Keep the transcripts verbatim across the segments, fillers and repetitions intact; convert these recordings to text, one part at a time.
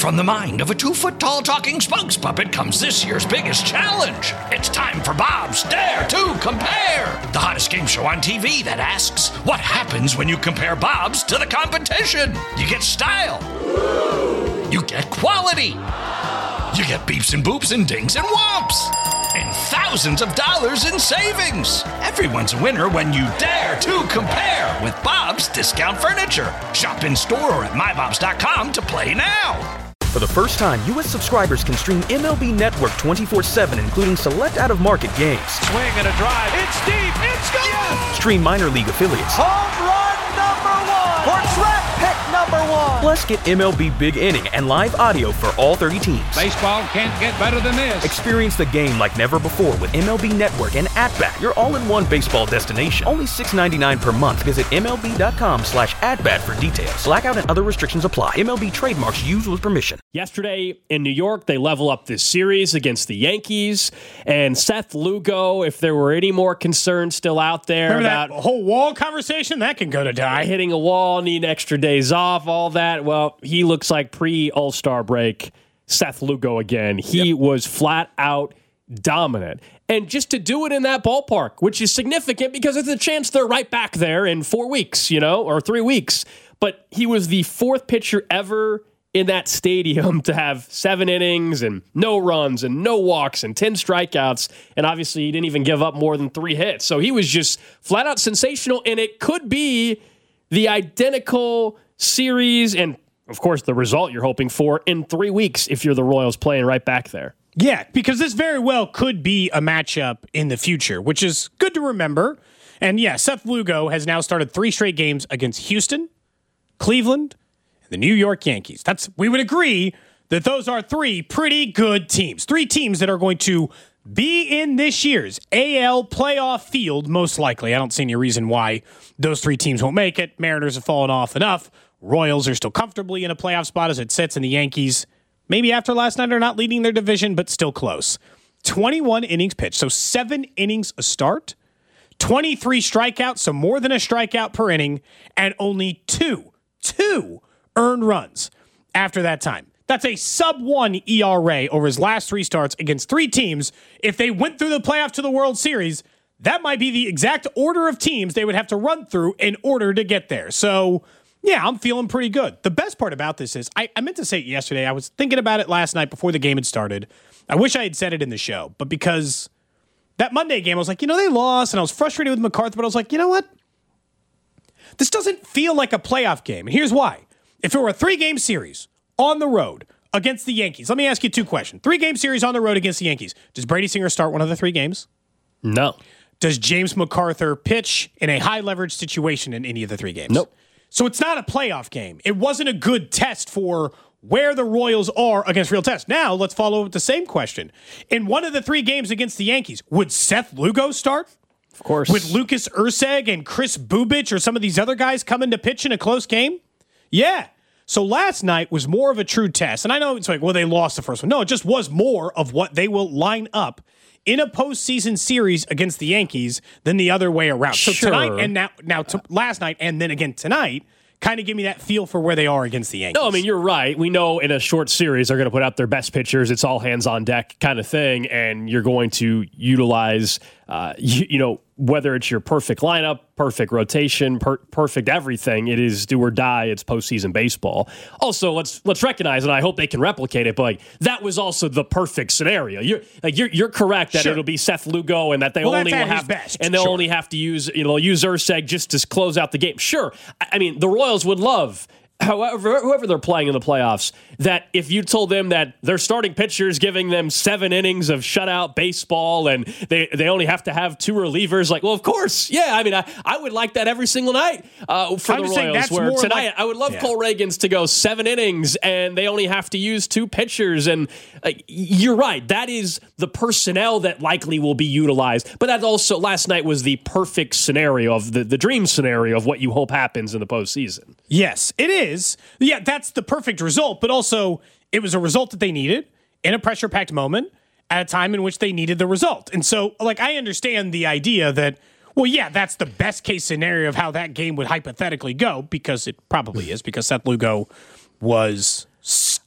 From the mind of a two-foot-tall talking spokes puppet comes this year's biggest challenge. It's time for Bob's Dare to Compare, the hottest game show on T V that asks, what happens when you compare Bobs to the competition? You get style. You get quality. You get beeps and boops and dings and whomps. And thousands of dollars in savings. Everyone's a winner when you dare to compare with Bob's Discount Furniture. Shop in store or at my bobs dot com to play now. For the first time, U S subscribers can stream M L B Network twenty-four seven, including select out-of-market games. Swing and a drive. It's deep. It's gone. Yes. Stream minor league affiliates. Home run number one. Or track pick number one. Plus, get M L B Big Inning and live audio for all thirty teams. Baseball can't get better than this. Experience the game like never before with M L B Network and At-Bat, your all-in-one baseball destination. Only six dollars and ninety-nine cents per month. Visit M L B dot com slash at-bat for details. Blackout and other restrictions apply. M L B trademarks used with permission. Yesterday in New York, they level up this series against the Yankees. And Seth Lugo, if there were any more concerns still out there Remember about that whole wall conversation, that can go to die. Hitting a wall, need extra days off, all that. Well, he looks like pre-All-Star break Seth Lugo again. He yep. was flat out dominant. And just to do it in that ballpark, which is significant because there's a chance they're right back there in four weeks, you know, or three weeks. But he was the fourth pitcher ever in that stadium to have seven innings and no runs and no walks and ten strikeouts. And obviously he didn't even give up more than three hits. So he was just flat out sensational. And it could be the identical series and, of course, the result you're hoping for in three weeks if you're the Royals playing right back there. Yeah, because this very well could be a matchup in the future, which is good to remember. And yeah, Seth Lugo has now started three straight games against Houston, Cleveland, and the New York Yankees. That's we would agree that those are three pretty good teams. Three teams that are going to be in this year's A L playoff field, most likely. I don't see any reason why those three teams won't make it. Mariners have fallen off enough. Royals are still comfortably in a playoff spot as it sits, and the Yankees, maybe after last night, are not leading their division, but still close. twenty-one innings pitched, so seven innings a start, twenty-three strikeouts, so more than a strikeout per inning, and only two, two earned runs after that time. That's a sub one E R A over his last three starts against three teams. If they went through the playoffs to the World Series, that might be the exact order of teams they would have to run through in order to get there. So, yeah, I'm feeling pretty good. The best part about this is, I, I meant to say it yesterday. I was thinking about it last night before the game had started. I wish I had said it in the show, but because that Monday game, I was like, you know, they lost, and I was frustrated with MacArthur, but I was like, you know what? This doesn't feel like a playoff game, and here's why. If it were a three-game series on the road against the Yankees, let me ask you two questions. Three-game series on the road against the Yankees. Does Brady Singer start one of the three games? No. Does James MacArthur pitch in a high-leverage situation in any of the three games? Nope. So it's not a playoff game. It wasn't a good test for where the Royals are against real tests. Now, let's follow up with the same question. In one of the three games against the Yankees, would Seth Lugo start? Of course. With Lucas Erceg and Chris Bubich or some of these other guys coming to pitch in a close game? Yeah. So last night was more of a true test. And I know it's like, well, they lost the first one. No, it just was more of what they will line up in a postseason series against the Yankees than the other way around. So sure. tonight and now, now to last night and then again tonight, kind of give me that feel for where they are against the Yankees. No, I mean, you're right. We know in a short series they're going to put out their best pitchers. It's all hands on deck kind of thing, and you're going to utilize, uh, you, you know, whether it's your perfect lineup, perfect rotation, per- perfect everything. It is do or die. It's postseason baseball. Also, let's let's recognize, and I hope they can replicate it. But like that was also the perfect scenario. You're like you're you're correct that sure. it'll be Seth Lugo, and that they well, only will have have best. and they'll sure. only have to use you know use Erceg just to close out the game. Sure, I, I mean the Royals would love. However, whoever they're playing in the playoffs, that if you told them that their starting pitchers giving them seven innings of shutout baseball and they, they only have to have two relievers, like, well, of course, yeah. I mean, I, I would like that every single night uh, for I'm the just Royals. Where tonight, like, I would love yeah. Cole Reagans to go seven innings and they only have to use two pitchers. And uh, you're right, that is the personnel that likely will be utilized. But that also last night was the perfect scenario of the, the dream scenario of what you hope happens in the postseason. Yes, it is. Yeah, that's the perfect result, but also it was a result that they needed in a pressure-packed moment at a time in which they needed the result. And so, like, I understand the idea that, well, yeah, that's the best-case scenario of how that game would hypothetically go, because it probably is, because Seth Lugo was stellar.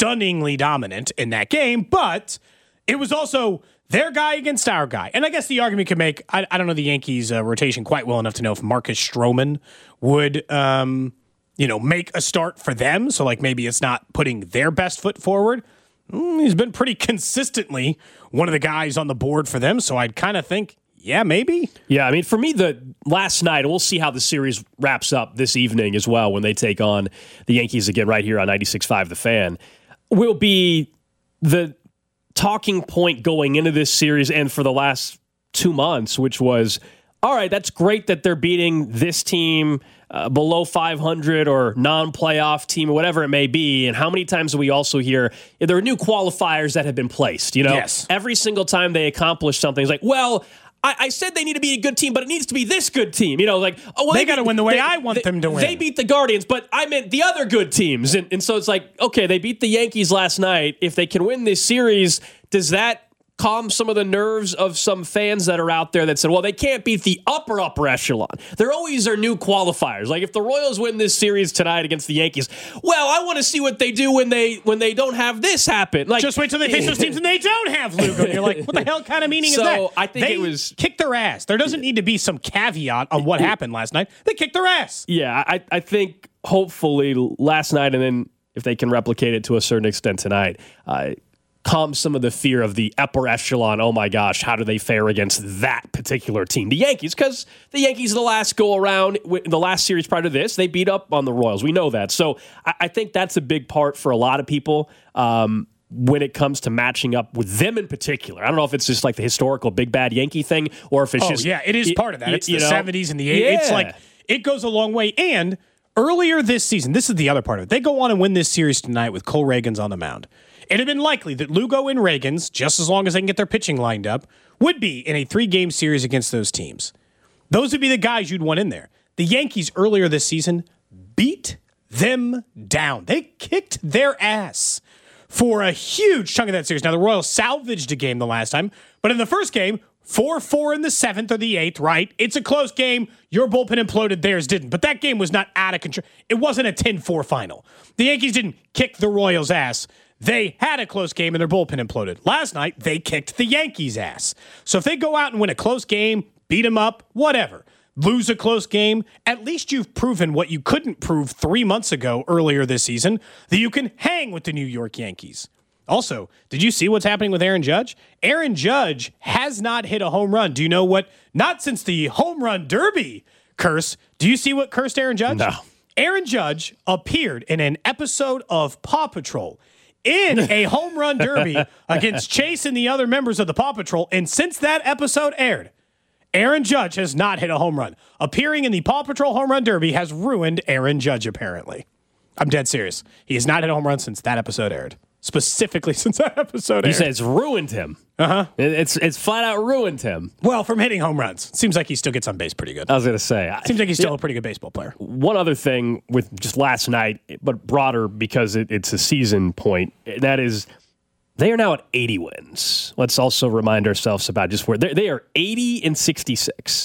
stunningly dominant in that game, but it was also their guy against our guy. And I guess the argument could make, I, I don't know the Yankees uh, rotation quite well enough to know if Marcus Stroman would, um, you know, make a start for them. So like maybe it's not putting their best foot forward. Mm, he's been pretty consistently one of the guys on the board for them. So I'd kind of think, yeah, maybe. Yeah, I mean, for me, the last night, we'll see how the series wraps up this evening as well when they take on the Yankees again right here on ninety-six point five The Fan, will be the talking point going into this series and for the last two months, which was, all right, that's great that they're beating this team uh, below five hundred or non-playoff team or whatever it may be. And how many times do we also hear there are new qualifiers that have been placed? You know, yes. Every single time they accomplish something, it's like, well, I, I said they need to be a good team, but it needs to be this good team. You know, like, oh, well, they, they got to win the way they, I want they, them to win. They beat the Guardians, but I meant the other good teams. And, and so it's like, okay, they beat the Yankees last night. If they can win this series, does that calm some of the nerves of some fans that are out there that said, well, they can't beat the upper, upper echelon? There always are new qualifiers. Like if the Royals win this series tonight against the Yankees, well, I want to see what they do when they when they don't have this happen. Like, just wait till they face those teams and they don't have Lugo. And you're like, what the hell kind of meaning so is that? I think they it was kicked their ass. There doesn't need to be some caveat on what happened last night. They kicked their ass. Yeah, I, I think hopefully last night, and then if they can replicate it to a certain extent tonight, uh, calm some of the fear of the upper echelon. Oh my gosh, how do they fare against that particular team? The Yankees, because the Yankees, the last go around, the last series prior to this, they beat up on the Royals. We know that. So I, I think that's a big part for a lot of people um, when it comes to matching up with them in particular. I don't know if it's just like the historical big bad Yankee thing or if it's oh, just. yeah, it is y- part of that. y- It's the you know? seventies and the eighties. Yeah. It's like, it goes a long way. And earlier this season, this is the other part of it. They go on and win this series tonight with Cole Reagans on the mound. It had been likely that Lugo and Reagans, just as long as they can get their pitching lined up, would be in a three-game series against those teams. Those would be the guys you'd want in there. The Yankees earlier this season beat them down. They kicked their ass for a huge chunk of that series. Now, the Royals salvaged a game the last time, but in the first game, four four in the seventh or the eighth, right? It's a close game. Your bullpen imploded, theirs didn't. But that game was not out of control. It wasn't a ten four final. The Yankees didn't kick the Royals' ass. They had a close game and their bullpen imploded. Last night, they kicked the Yankees' ass. So if they go out and win a close game, beat them up, whatever, lose a close game, at least you've proven what you couldn't prove three months ago earlier this season, that you can hang with the New York Yankees. Also, did you see what's happening with Aaron Judge? Aaron Judge has not hit a home run. Do you know what? Not since the home run derby curse. Do you see what cursed Aaron Judge? No. Aaron Judge appeared in an episode of Paw Patrol in a home run derby against Chase and the other members of the Paw Patrol. And since that episode aired, Aaron Judge has not hit a home run. Appearing in the Paw Patrol home run derby has ruined Aaron Judge, apparently. I'm dead serious. He has not hit a home run since that episode aired. Specifically since that episode aired. You say it's ruined him. Uh-huh. It, it's it's flat out ruined him. Well, from hitting home runs. Seems like he still gets on base pretty good. I was going to say. Seems like he's still a pretty good baseball player. One other thing with just last night, but broader because it, it's a season point, that is they are now at eighty wins. Let's also remind ourselves about just where they are eighty and sixty-six.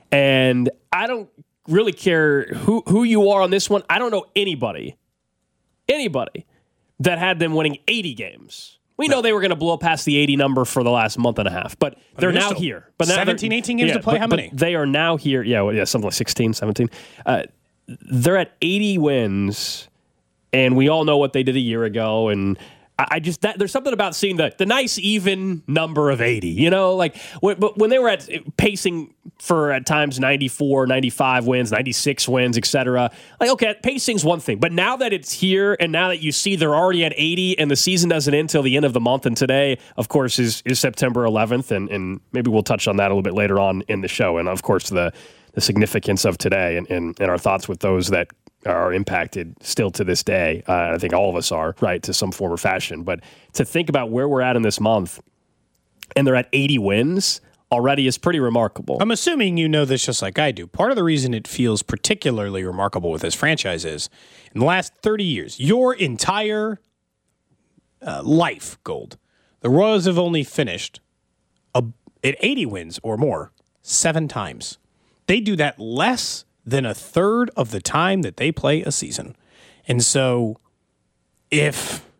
And I don't really care who, who you are on this one. I don't know anybody, anybody that had them winning eighty games. We know they were going to blow past the eighty number for the last month and a half, but they're I mean, now here. But now seventeen, eighteen games yeah, to play, but, how many? But they are now here. Yeah, well, yeah, something like sixteen, seventeen. Uh, they're at eighty wins, and we all know what they did a year ago, and I, I just, that, there's something about seeing the, the nice even number of eighty, you know, like when, but when they were at pacing for at times ninety-four, ninety-five wins, ninety-six wins, et cetera. Like, okay, pacing's one thing, but now that it's here and now that you see they're already at eighty and the season doesn't end until the end of the month, and today, of course, is, is September eleventh, and, and maybe we'll touch on that a little bit later on in the show, and of course, the, the significance of today and, and, and our thoughts with those that are impacted still to this day. Uh, I think all of us are, right, to some form or fashion. But to think about where we're at in this month, and they're at eighty wins already is pretty remarkable. I'm assuming you know this just like I do. Part of the reason it feels particularly remarkable with this franchise is in the last thirty years, your entire uh, life, Gold, the Royals have only finished a, at eighty wins or more seven times. They do that less than a third of the time that they play a season. And so if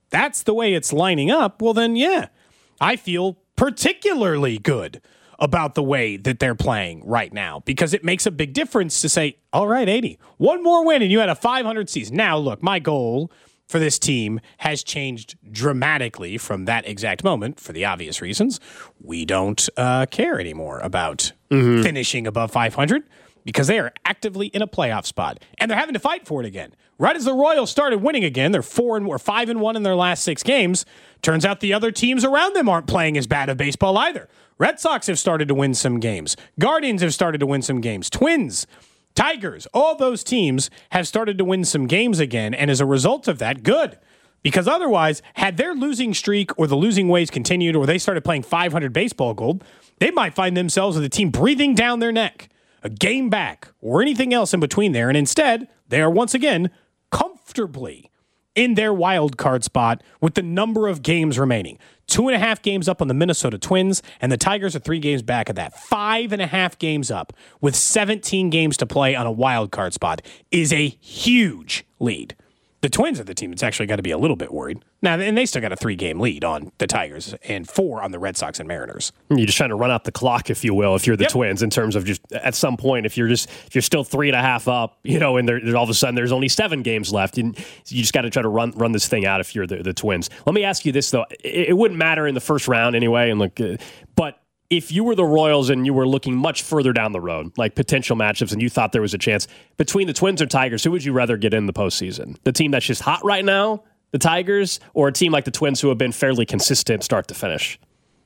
that's the way it's lining up, well then, yeah, I feel particularly good about the way that they're playing right now, because it makes a big difference to say, all right, eighty, one more win and you had a five hundred season. Now, look, my goal for this team has changed dramatically from that exact moment for the obvious reasons. We don't uh, care anymore about mm-hmm. finishing above five hundred because they are actively in a playoff spot and they're having to fight for it again. Right as the Royals started winning again, they're four and or five and one in their last six games. Turns out the other teams around them aren't playing as bad of baseball either. Red Sox have started to win some games. Guardians have started to win some games. Twins, Tigers, all those teams have started to win some games again. And as a result of that, good. Because otherwise, had their losing streak or the losing ways continued or they started playing five hundred baseball gold, they might find themselves with a team breathing down their neck, a game back, or anything else in between there. And instead, they are once again comfortably in their wild card spot with the number of games remaining. Two and a half games up on the Minnesota Twins, and the Tigers are three games back of that. Five and a half games up with seventeen games to play on a wild card spot is a huge lead. The Twins are the team that's actually got to be a little bit worried. Now, and they still got a three-game lead on the Tigers and four on the Red Sox and Mariners. You're just trying to run out the clock, if you will, if you're the yep. Twins, in terms of just at some point, if you're just if you're still three and a half up, you know, and there, all of a sudden there's only seven games left, and you just got to try to run run this thing out if you're the, the Twins. Let me ask you this though: it, it wouldn't matter in the first round anyway, and look, uh, but. If you were the Royals and you were looking much further down the road, like potential matchups, and you thought there was a chance between the Twins or Tigers, who would you rather get in the postseason? The team that's just hot right now, the Tigers, or a team like the Twins who have been fairly consistent start to finish?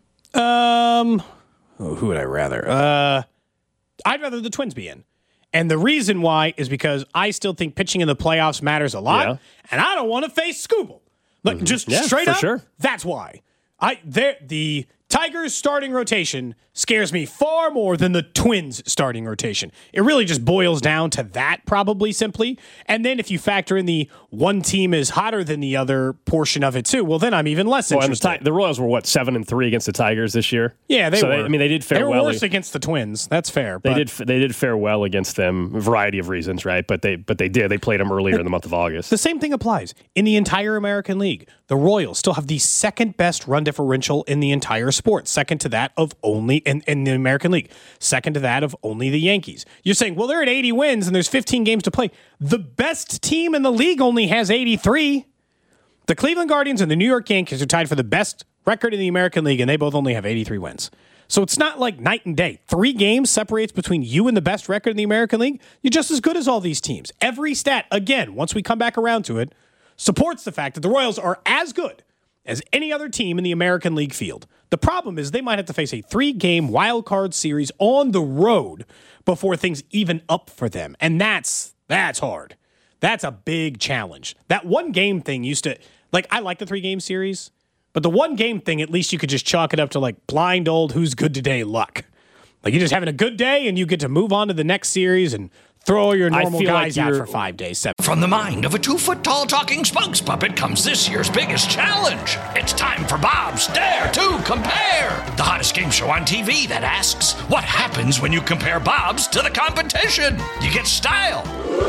Um, oh, who would I rather? Uh, I'd rather the Twins be in. And the reason why is because I still think pitching in the playoffs matters a lot, yeah. and I don't want to face Scooble. Like, mm-hmm. just yeah, straight for up, sure. That's why. I the Tigers starting rotation scares me far more than the Twins starting rotation. It really just boils down to that, probably simply. And then if you factor in the one team is hotter than the other portion of it too, well, then I'm even less well, interested. The, Ti- the Royals were what, seven and three against the Tigers this year? Yeah, they so were. They, I mean, they did fare they were well. worse against the Twins. That's fair. They but. did. They did fare well against them, a variety of reasons, right? But they, but they did. They played them earlier in the month of August. The same thing applies in the entire American League. The Royals still have the second best run differential in the entire sport, second to that of only in, in the American League, second to that of only the Yankees. You're saying, well, they're at eighty wins and there's fifteen games to play. The best team in the league only has eighty-three. The Cleveland Guardians and the New York Yankees are tied for the best record in the American League, and they both only have eighty-three wins. So it's not like night and day. Three games separates between you and the best record in the American League. You're just as good as all these teams. Every stat, again, once we come back around to it, supports the fact that the Royals are as good as any other team in the American League field. The problem is they might have to face a three-game wild card series on the road before things even up for them. And that's that's hard. That's a big challenge. That one-game thing used to... Like, I like the three-game series, but the one-game thing, at least you could just chalk it up to, like, blind old who's good today luck. Like, you're just having a good day, and you get to move on to the next series and throw your normal guys like out for five days. Seven. From the mind of a two-foot-tall talking spokes puppet comes this year's biggest challenge. It's time for Bob's Dare to Compare, the hottest game show on T V that asks, what happens when you compare Bob's to the competition? You get style.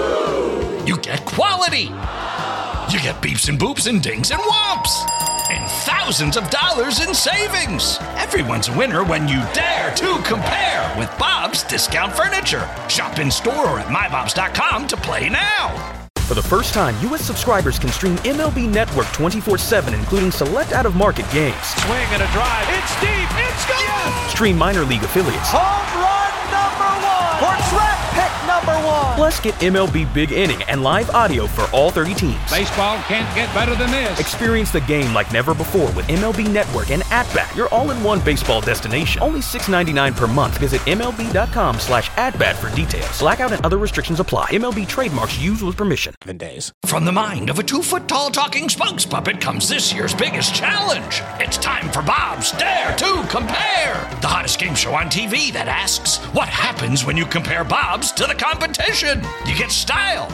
You get quality. You get beeps and boops and dings and whomps. And thousands of dollars in savings. Everyone's a winner when you dare to compare with Bob's Discount Furniture. Shop in store or at my bobs dot com to play now. For the first time, U S subscribers can stream M L B Network twenty-four seven, including select out-of-market games. Swing and a drive. It's deep. It's gone. Yes. Stream minor league affiliates. Home run number one. Or track pick number one. Plus, get M L B Big Inning and live audio for all thirty teams. Baseball can't get better than this. Experience the game like never before with M L B Network and At-Bat, your all-in-one baseball destination. Only six dollars and ninety-nine cents per month. Visit MLB.com slash at-bat for details. Blackout and other restrictions apply. M L B trademarks used with permission. Days. From the mind of a two-foot-tall talking spokes puppet comes this year's biggest challenge. It's time for Bob's Dare to Compare, the hottest game show on T V that asks, what happens when you compare Bob's to the competition? You get style.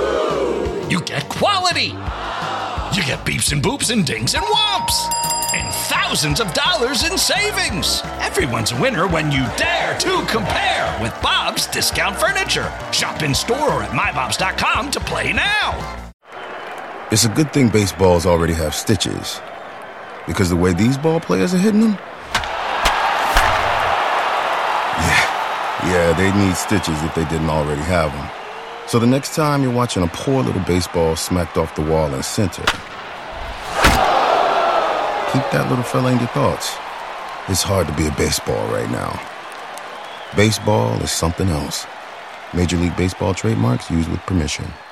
You get quality. You get beeps and boops and dings and whomps. And thousands of dollars in savings. Everyone's a winner when you dare to compare with Bob's Discount Furniture. Shop in store or at my bobs dot com to play now. It's a good thing baseballs already have stitches, because the way these ball players are hitting them, yeah, yeah, they need stitches if they didn't already have them. So the next time you're watching a poor little baseball smacked off the wall in center, keep that little fella in your thoughts. It's hard to be a baseball right now. Baseball is something else. Major League Baseball trademarks used with permission.